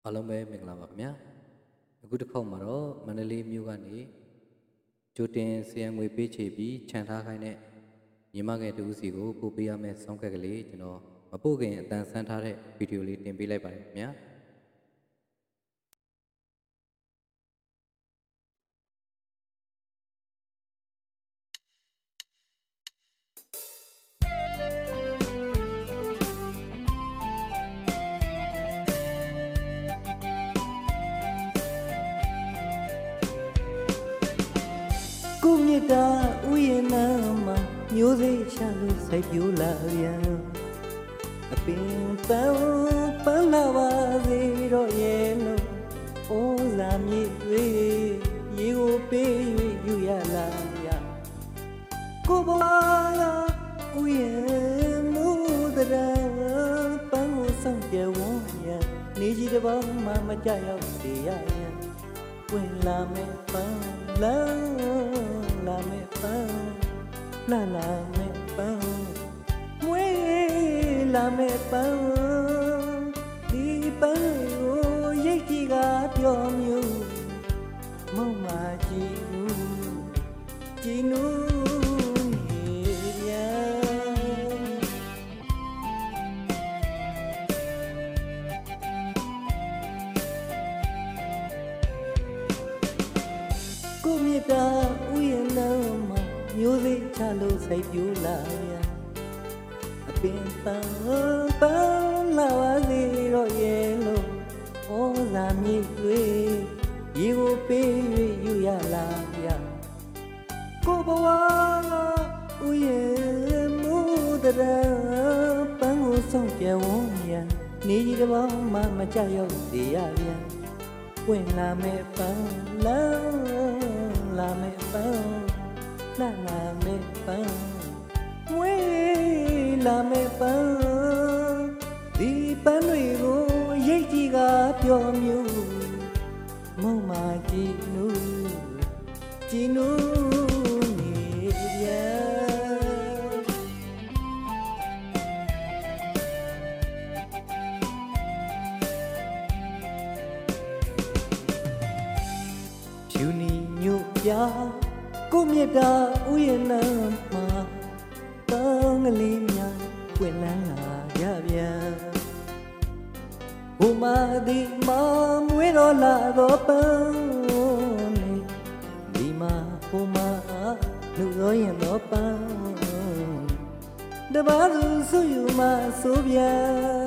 အားလုံးပဲမင်္ဂလာပါခင်ဗျာအခုတစ်ခေါက်မှာတော့မန္တလေးမြို့ကနေကြိုတင်စီယံငွေပေးချေပြီးခြံထားခိုင်းတဲ့ညီမငယ်တူစီကိုပို့ပေးရမယ့်ဆောင်းခက်ကလေးကျွန်တော်မပို့ခင်အတန်ဆန်းထားတဲ့ဗီဒီယိုလေးတင်ပေးလိုက်ပါတယ်ခင်ဗျာကိုမြတ်တာဥယျာဉ်နာမှာမျိုးစေ့ချလို့စိုက်ပျိုးလာပြန်အပင်ပန်းလာပါစေတော့ရဲ့လို့ဩဇာမြေတွေရေကိုပေး၍ယူရလာရကိုဘဝကဥယျာဉ်မူတရာပန်းကိုဆောင်ကြဝန်းရနေကြီးတစ်ပေါင်းမှမကြရောက်စေရရင်ဝင်လာမဲ့ပန်းလာမဲ့ပန်းလာမဲ့ပန်းမွေးလာမဲ့ပန်းဒီပန်းကိုရိတ်ကြီးကပြောမျိုးမုံမာကြည့်နူနေပြန်ကိုမြတ်တာဥယျာဉ်နာမှာမျိုးစေ့ချလို့စိုက်ပျိုးလာပြန်အပင်ပန်းလာပါစေတော့ရဲ့လို့ဩဇာမြေတွေရေကိုပေး၍ယူရလာပြကိုဘဝကဥယျာဉ်မူတရာပန်းကိုဆောင်ကြဝန်းရနေကြီးတစ်ပေါင်းမှမကြရောက်စေရပြန်ဝင်လာမဲ့ပန်းလာမဲ့ပန်းလာမဲ့ပန်းမွေးလာမဲ့ပန်းဒီပန်းတွေကိုရိတ်ကြီးကပြောမျိုးမုံမာကြည့်နူနေပြန်ဖြူနီညို့ပြကိုမြတ်တာဥယျာဉ်နာမှာပန်းကလေးများပွင့်လန်းလာကြပြန်ဟိုမာဒီမာမွေးတော်လာတော့ပန်းနေဒီမာဟိုမာလူရောရင်တော့ပန်းတပါးသူဆုယူမဆိုပြန်